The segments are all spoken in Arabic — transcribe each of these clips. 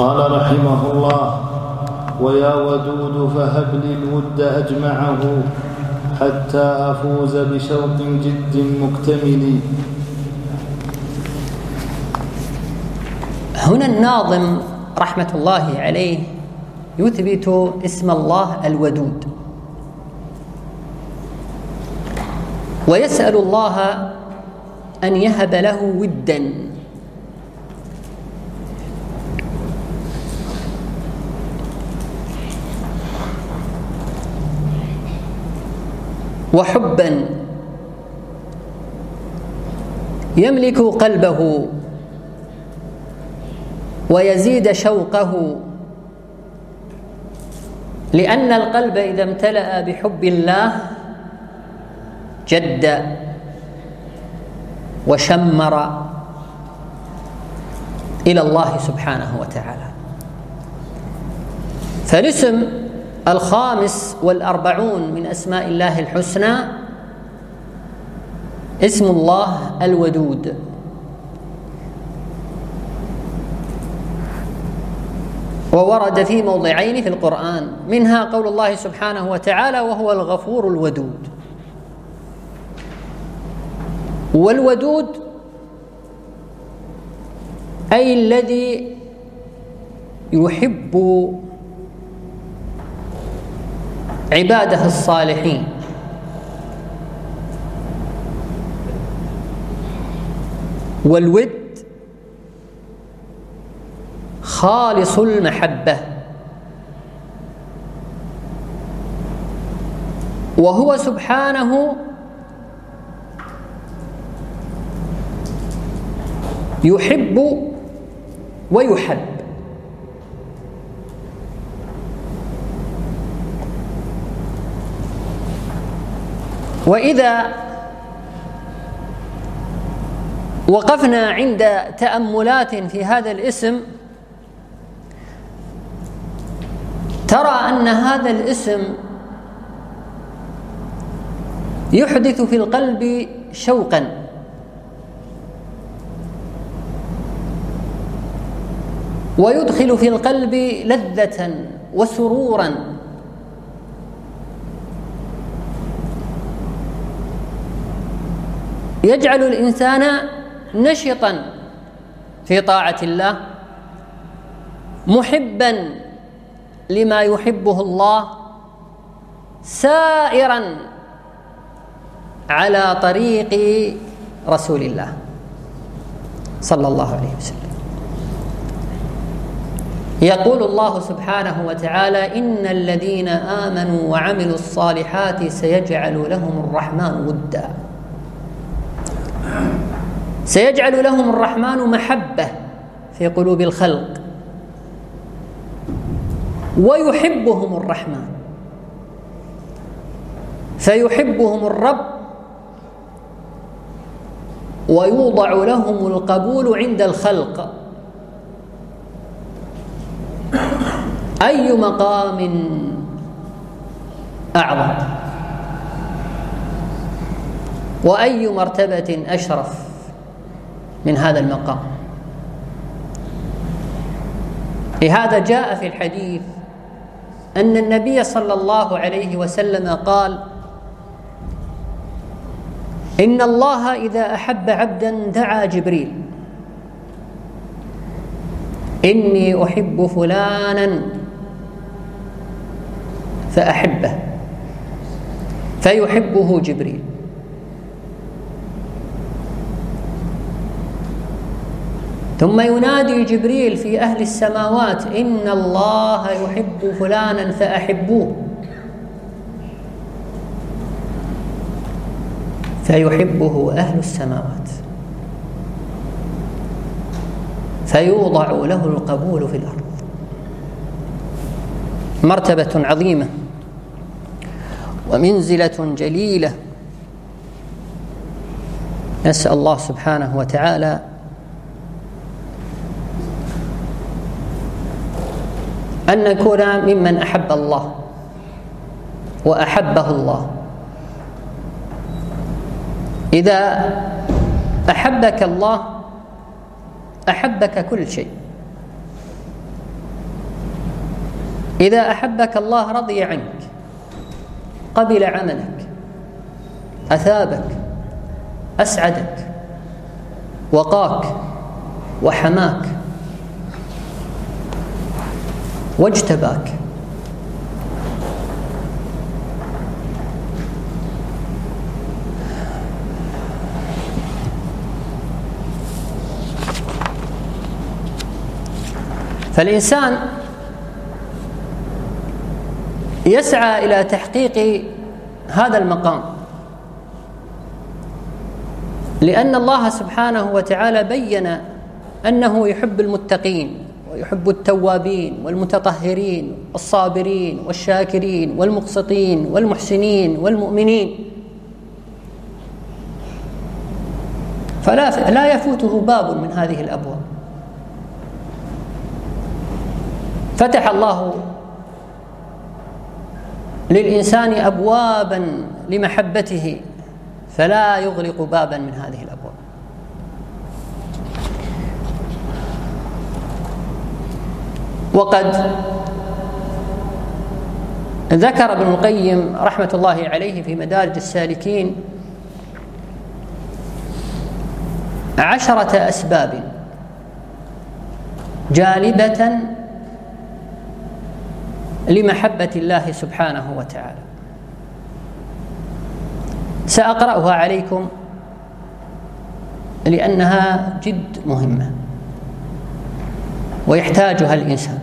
قال رحمه الله: ويا ودود فهب لي الود أجمعه حتى أفوز بشوق جد مكتمل. هنا الناظم رحمة الله عليه يثبت اسم الله الودود، ويسأل الله أن يهب له ودا، وحبا يملك قلبه ويزيد شوقه، لأن القلب إذا امتلأ بحب الله جد وشمر إلى الله سبحانه وتعالى. فالاسم 45 من أسماء الله الحسنى اسم الله الودود، وورد في موضعين في القرآن، منها قول الله سبحانه وتعالى: وهو الغفور الودود. والودود أي الذي يحب عباده الصالحين، والود خالص المحبة، وهو سبحانه يحب ويحب. وإذا وقفنا عند تأملات في هذا الاسم ترى أن هذا الاسم يحدث في القلب شوقا، ويدخل في القلب لذة وسرورا، يجعل الإنسان نشطا في طاعة الله، محبا لما يحبه الله، سائرا على طريق رسول الله صلى الله عليه وسلم. يقول الله سبحانه وتعالى: إن الذين آمنوا وعملوا الصالحات سيجعل لهم الرحمن ودا، سيجعل لهم الرحمن محبة في قلوب الخلق، ويحبهم الرحمن، فيحبهم الرب، ويوضع لهم القبول عند الخلق. أي مقام أعظم وأي مرتبة أشرف من هذا المقام. لهذا جاء في الحديث أن النبي صلى الله عليه وسلم قال: إن الله إذا أحب عبدا دعا جبريل: إني أحب فلانا فأحبه، فيحبه جبريل. ثم ينادي جبريل في أهل السماوات: إن الله يحب فلانا فأحبوه، فيحبه أهل السماوات، فيوضع له القبول في الأرض. مرتبة عظيمة ومنزلة جليلة، نسأل الله سبحانه وتعالى أن نكون ممن أحب الله وأحبه الله. إذا أحبك الله أحبك كل شيء، إذا أحبك الله رضي عنك، قبل عملك، أثابك، أسعدك، وقاك وحماك واجتباك. فالإنسان يسعى إلى تحقيق هذا المقام، لأن الله سبحانه وتعالى بين أنه يحب المتقين ويحب التوابين والمتطهرين والصابرين والشاكرين والمقسطين والمحسنين والمؤمنين، فلا يفوته باب من هذه الأبواب. فتح الله للإنسان أبوابا لمحبته، فلا يغلق بابا من هذه الأبواب. وقد ذكر ابن القيم رحمة الله عليه في مدارج السالكين 10 أسباب جالبة لمحبة الله سبحانه وتعالى، سأقرأها عليكم لأنها جد مهمة ويحتاجها الإنسان.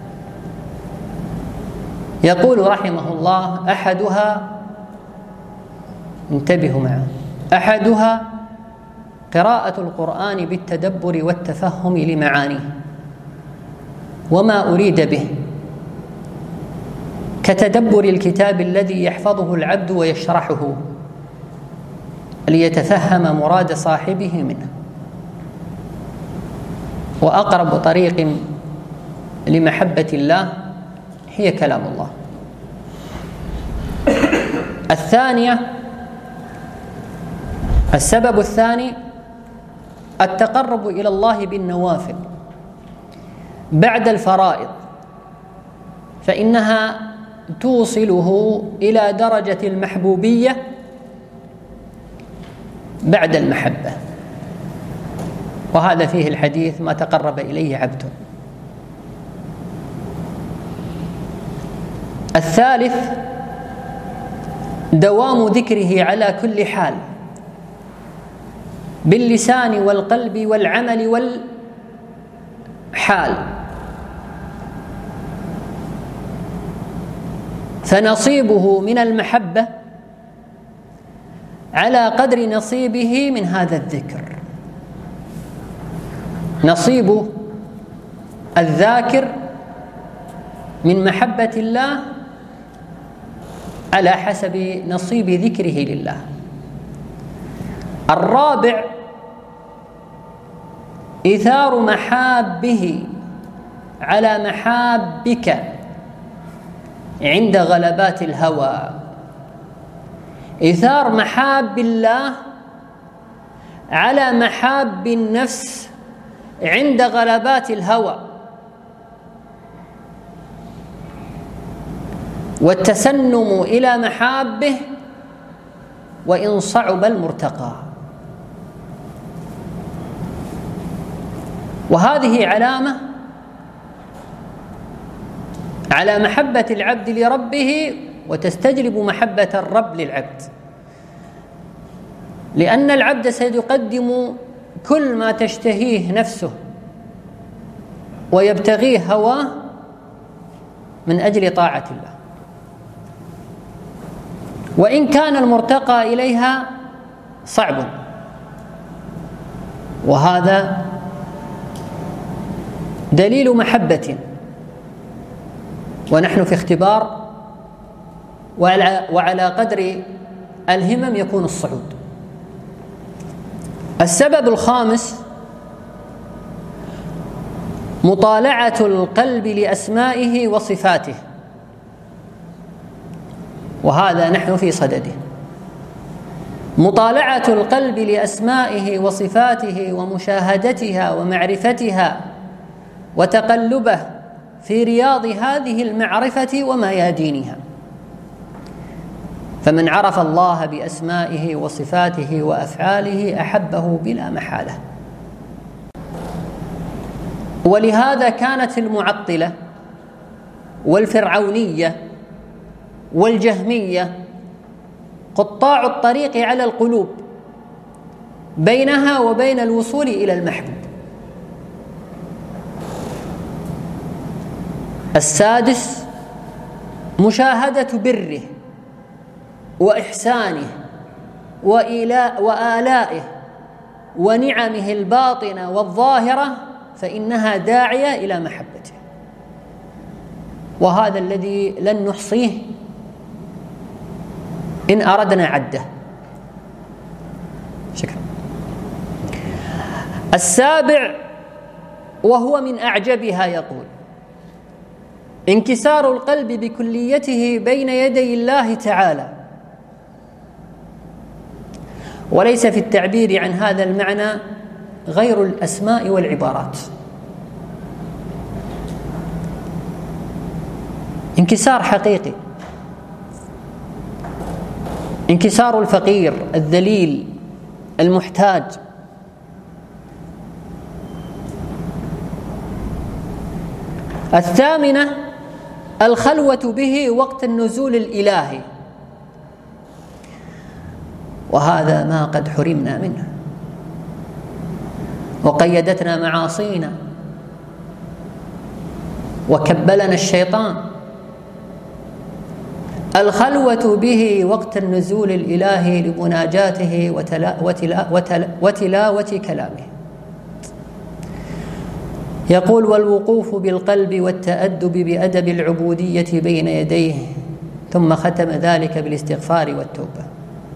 يقول رحمه الله: أحدها، انتبهوا معه، أحدها قراءة القرآن بالتدبر والتفهم لمعانيه وما أريد به، كتدبر الكتاب الذي يحفظه العبد ويشرحه ليتفهم مراد صاحبه منه. وأقرب طريق لمحبة الله هي كلام الله. الثانية، السبب الثاني التقرب إلى الله بالنوافل بعد الفرائض، فإنها توصله إلى درجة المحبوبية بعد المحبة، وهذا فيه الحديث: ما تقرب إليه عبد. الثالث دوام ذكره على كل حال باللسان والقلب والعمل والحال، فنصيبه من المحبة على قدر نصيبه من هذا الذكر. نصيب الذاكر من محبة الله على حسب نصيب ذكره لله. الرابع إيثار محابه على محابك عند غلبات الهوى. إيثار محاب الله على محاب النفس عند غلبات الهوى، والتسنم إلى محابه وإن صعب المرتقى. وهذه علامة على محبة العبد لربه، وتستجلب محبة الرب للعبد، لأن العبد سيقدم كل ما تشتهيه نفسه ويبتغيه هواه من أجل طاعة الله، وإن كان المرتقى إليها صعب. وهذا دليل محبة، ونحن في اختبار، وعلى قدر الهمم يكون الصعود. السبب الخامس مطالعة القلب لأسمائه وصفاته، وهذا نحن في صدده. مطالعة القلب لأسمائه وصفاته ومشاهدتها ومعرفتها وتقلبه في رياض هذه المعرفة وميادينها. فمن عرف الله بأسمائه وصفاته وأفعاله أحبه بلا محالة. ولهذا كانت المعطلة والفرعونية والجهمية قطاع الطريق على القلوب بينها وبين الوصول إلى المحبوب. السادس مشاهدة بره وإحسانه وآلائه ونعمه الباطنة والظاهرة، فإنها داعية إلى محبته، وهذا الذي لن نحصيه إن أردنا عده. شكرا. السابع وهو من أعجبها يقول: انكسار القلب بكليته بين يدي الله تعالى، وليس في التعبير عن هذا المعنى غير الأسماء والعبارات. انكسار حقيقي، انكسار الفقير الذليل المحتاج. الثامنة الخلوة به وقت النزول الإلهي، وهذا ما قد حرمنا منه وقيدتنا معاصينا وكبلنا الشيطان. الخلوة به وقت النزول الإلهي لمناجاته وتلاوة كلامه. يقول: والوقوف بالقلب والتأدب بأدب العبودية بين يديه، ثم ختم ذلك بالاستغفار والتوبة.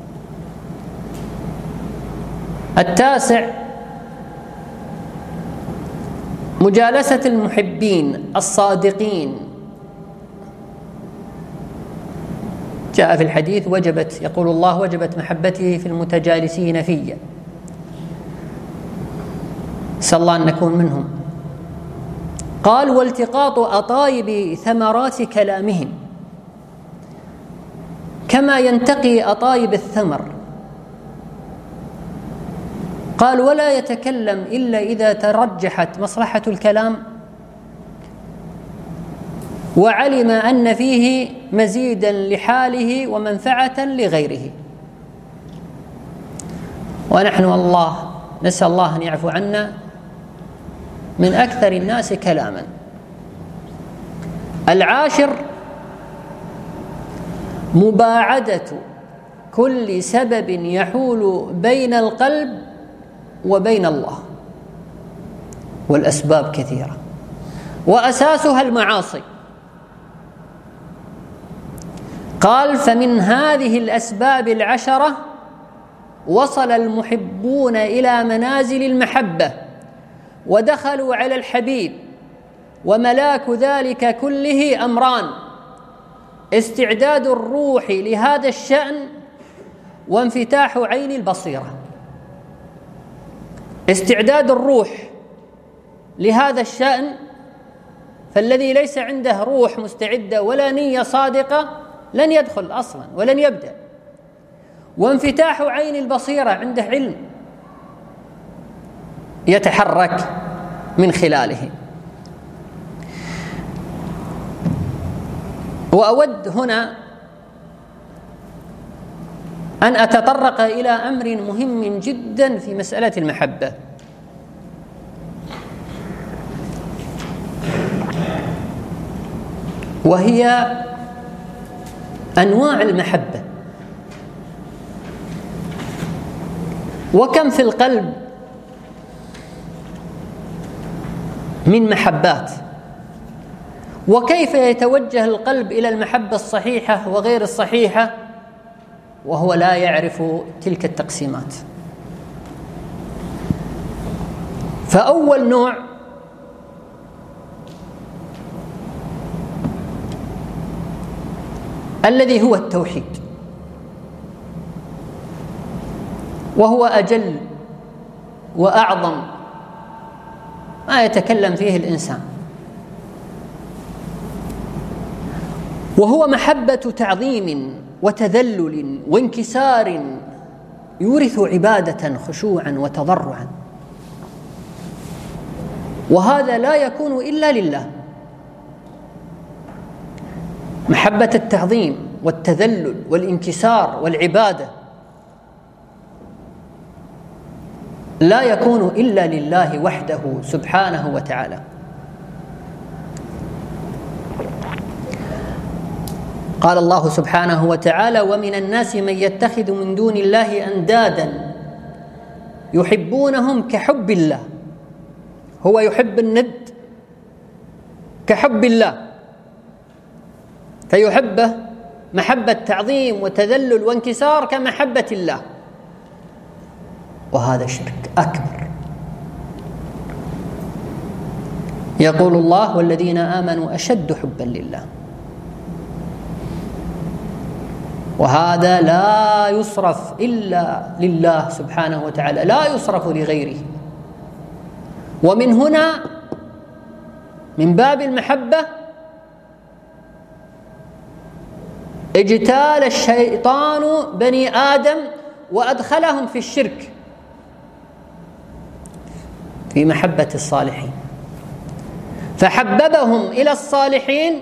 التاسع مجالسة المحبين الصادقين. جاء في الحديث: وجبت، يقول الله: وجبت محبتي في المتجالسين في. نسأل الله أن نكون منهم. قال: والتقاط أطايب ثمرات كلامهم كما ينتقي أطايب الثمر. قال: ولا يتكلم إلا إذا ترجحت مصلحة الكلام وعلم أن فيه مزيدا لحاله ومنفعة لغيره. ونحن الله نسأل الله أن يعفو عنا من أكثر الناس كلاما. العاشر مباعدة كل سبب يحول بين القلب وبين الله، والأسباب كثيرة وأساسها المعاصي. قال: فمن هذه الأسباب العشرة وصل المحبون إلى منازل المحبة ودخلوا على الحبيب، وملاك ذلك كله أمران: استعداد الروح لهذا الشأن وانفتاح عين البصيرة. استعداد الروح لهذا الشأن، فالذي ليس عنده روح مستعدة ولا نية صادقة لن يدخل أصلا ولن يبدأ. وانفتاح عين البصيرة، عنده علم يتحرك من خلاله. وأود هنا أن أتطرق إلى أمر مهم جدا في مسألة المحبة، وهي أنواع المحبة. وكم في القلب من محبات، وكيف يتوجه القلب إلى المحبة الصحيحة وغير الصحيحة وهو لا يعرف تلك التقسيمات. فأول نوع الذي هو التوحيد، وهو أجل وأعظم ما يتكلم فيه الإنسان. وهو محبة تعظيم وتذلل وانكسار يورث عبادة خشوعا وتضرعا، وهذا لا يكون إلا لله. محبة التعظيم والتذلل والانكسار والعبادة لا يكون إلا لله وحده سبحانه وتعالى. قال الله سبحانه وتعالى: ومن الناس من يتخذ من دون الله أندادا يحبونهم كحب الله. هو يحب الند كحب الله، فيحبه محبة تعظيم وتذلل وانكسار كمحبة الله، وهذا شرك أكبر. يقول الله: والذين آمنوا أشد حبا لله. وهذا لا يصرف إلا لله سبحانه وتعالى، لا يصرف لغيره. ومن هنا من باب المحبة اجتال الشيطان بني آدم وأدخلهم في الشرك في محبة الصالحين، فحببهم إلى الصالحين،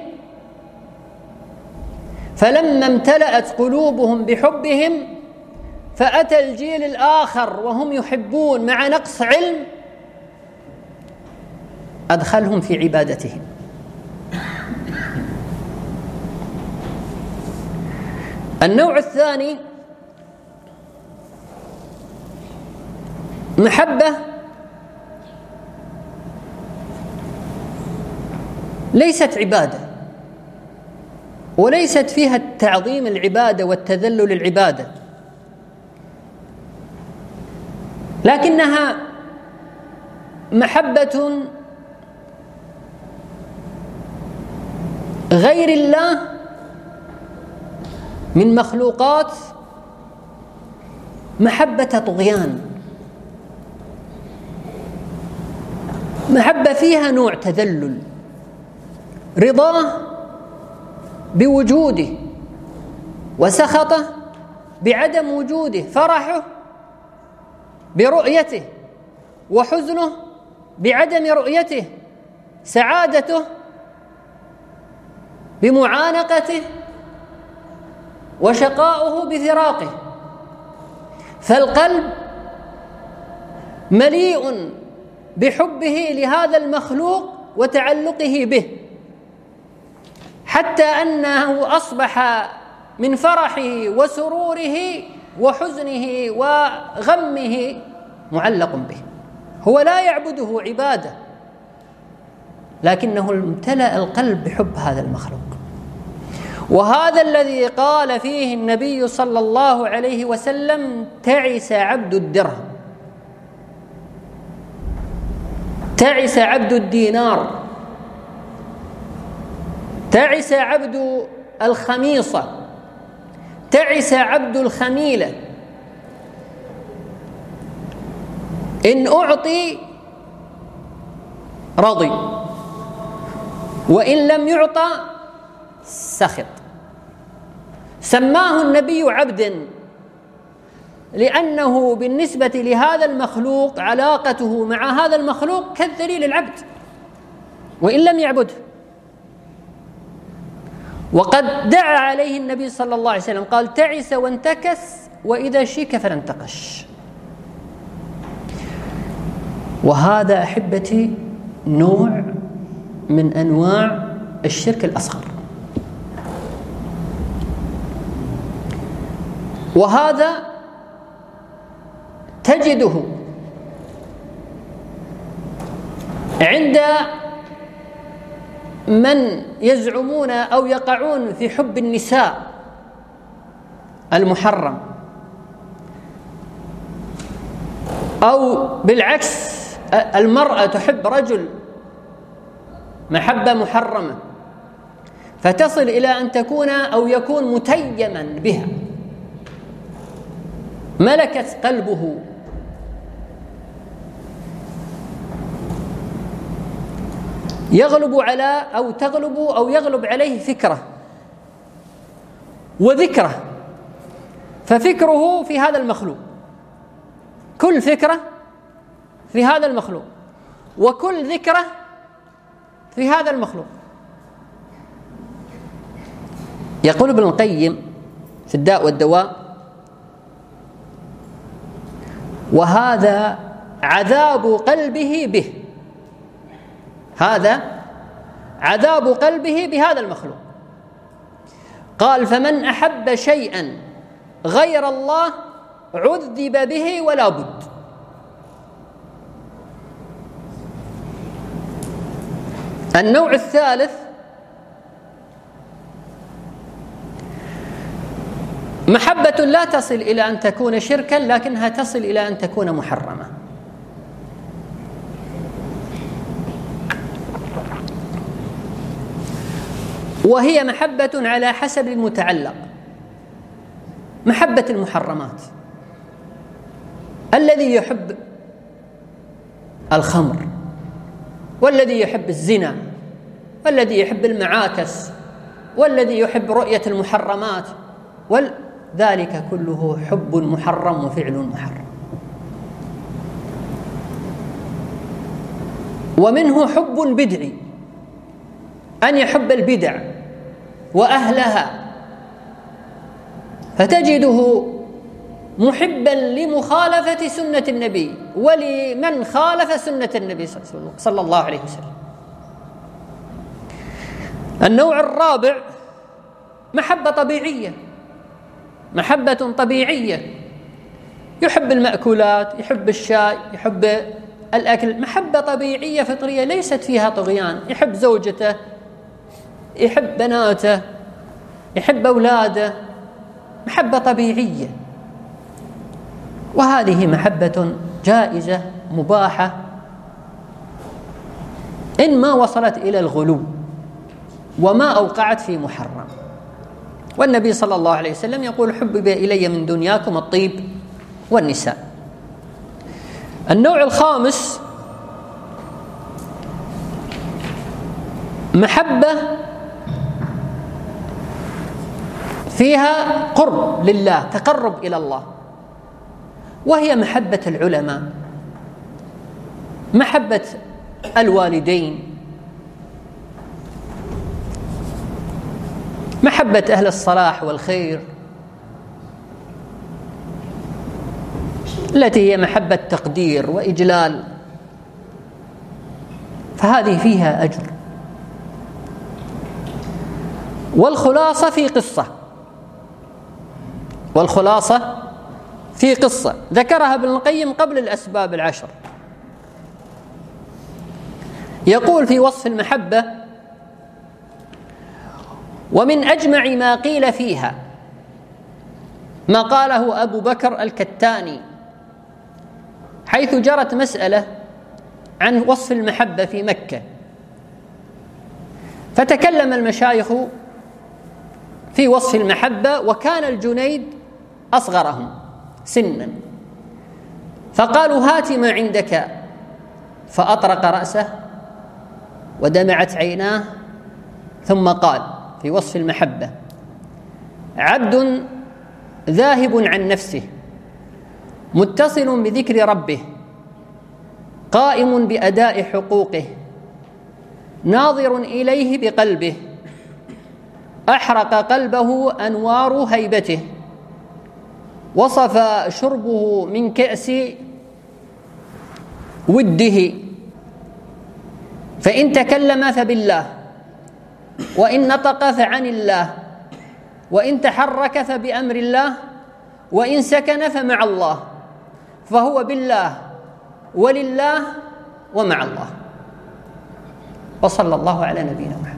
فلما امتلأت قلوبهم بحبهم فأتى الجيل الآخر وهم يحبون مع نقص علم، أدخلهم في عبادتهم. النوع الثاني محبة ليست عبادة، وليست فيها التعظيم العبادة والتذلل العبادة، لكنها محبة غير الله من مخلوقات، محبة طغيان، محبة فيها نوع تذلل، رضاه بوجوده وسخطه بعدم وجوده، فرحه برؤيته وحزنه بعدم رؤيته، سعادته بمعانقته وشقاؤه بفراقه. فالقلب مليء بحبه لهذا المخلوق وتعلقه به، حتى أنه أصبح من فرحه وسروره وحزنه وغمه معلق به. هو لا يعبده عبادة، لكنه امتلأ القلب بحب هذا المخلوق. وهذا الذي قال فيه النبي صلى الله عليه وسلم: تعس عبد الدرهم، تعس عبد الدينار، تعس عبد الخميصة، تعس عبد الخميلة. إن أعطي رضي، وإن لم يعطى سخط. سماه النبي عبدا لأنه بالنسبة لهذا المخلوق علاقته مع هذا المخلوق كالذليل العبد وإن لم يعبده. وقد دعا عليه النبي صلى الله عليه وسلم، قال: تعس وانتكس وإذا شيك فلا انتقش. وهذا أحبتي نوع من أنواع الشرك الأصغر، وهذا تجده عند من يزعمون أو يقعون في حب النساء المحرم، أو بالعكس المرأة تحب رجل محبة محرمة، فتصل إلى أن تكون أو يكون متيما بها، ملكت قلبه. يغلب على أو تغلب أو يغلب عليه فكرة وذكره، ففكره في هذا المخلوق، كل فكرة في هذا المخلوق، وكل ذكره في هذا المخلوق. يقول ابن القيم في الداء والدواء: وهذا عذاب قلبه به، هذا عذاب قلبه بهذا المخلوق. قال: فمن أحب شيئا غير الله عذب به ولا بد. النوع الثالث محبة لا تصل إلى أن تكون شركا، لكنها تصل إلى أن تكون محرمة. وهي محبة على حسب المتعلق. محبة المحرمات، الذي يحب الخمر، والذي يحب الزنا، والذي يحب المعاكس، والذي يحب رؤية المحرمات، ذلك كله حب محرم وفعل محرم. ومنه حب بدعي، أن يحب البدع وأهلها، فتجده محبا لمخالفة سنة النبي ولمن خالف سنة النبي صلى الله عليه وسلم. النوع الرابع محبة طبيعية، محبة طبيعية، يحب المأكولات، يحب الشاي، يحب الأكل، محبة طبيعية فطرية ليست فيها طغيان، يحب زوجته، يحب بناته، يحب أولاده، محبة طبيعية. وهذه محبة جائزة مباحة إن ما وصلت إلى الغلو وما أوقعت في محرم. والنبي صلى الله عليه وسلم يقول: حبب إلي من دنياكم الطيب والنساء. النوع الخامس محبة فيها قرب لله، تقرب إلى الله، وهي محبة العلماء، محبة الوالدين، محبة أهل الصلاح والخير، التي هي محبة تقدير وإجلال، فهذه فيها أجر. والخلاصة في قصة ذكرها ابن القيم قبل الأسباب العشر. يقول في وصف المحبة: ومن أجمع ما قيل فيها ما قاله أبو بكر الكتاني، حيث جرت مسألة عن وصف المحبة في مكة، فتكلم المشايخ في وصف المحبة، وكان الجنيد أصغرهم سنا، فقالوا: هات ما عندك، فأطرق رأسه ودمعت عيناه، ثم قال في وصف المحبة: عبد ذاهب عن نفسه، متصل بذكر ربه، قائم بأداء حقوقه، ناظر إليه بقلبه، أحرق قلبه أنوار هيبته، وصف شربه من كأس وده، فإن تكلم فبالله، وإن نطق فعن الله، وإن تحرك فبأمر الله، وإن سكن فمع الله، فهو بالله ولله ومع الله. وصلى الله على نبينا محمد.